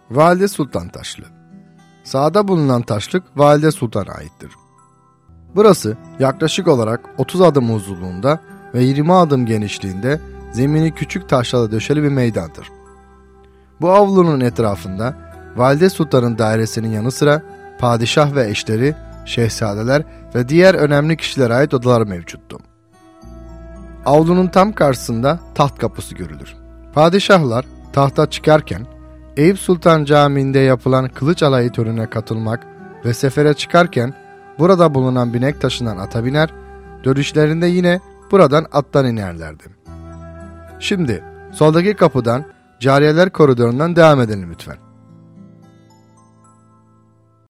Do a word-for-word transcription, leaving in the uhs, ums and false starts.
Valide Sultan Taşlı. Sağda bulunan taşlık Valide Sultan'a aittir. Burası yaklaşık olarak otuz adım uzunluğunda ve yirmi adım genişliğinde zemini küçük taşlarla döşeli bir meydandır. Bu avlunun etrafında Valide Sultan'ın dairesinin yanı sıra padişah ve eşleri, şehzadeler ve diğer önemli kişilere ait odalar mevcuttu. Avlunun tam karşısında taht kapısı görülür. Padişahlar tahta çıkarken Eyüp Sultan Camii'nde yapılan kılıç alayı törenine katılmak ve sefere çıkarken burada bulunan binek taşından ata biner, dönüşlerinde yine buradan attan inerlerdi. Şimdi soldaki kapıdan Cariyeler Koridoru'ndan devam edelim lütfen.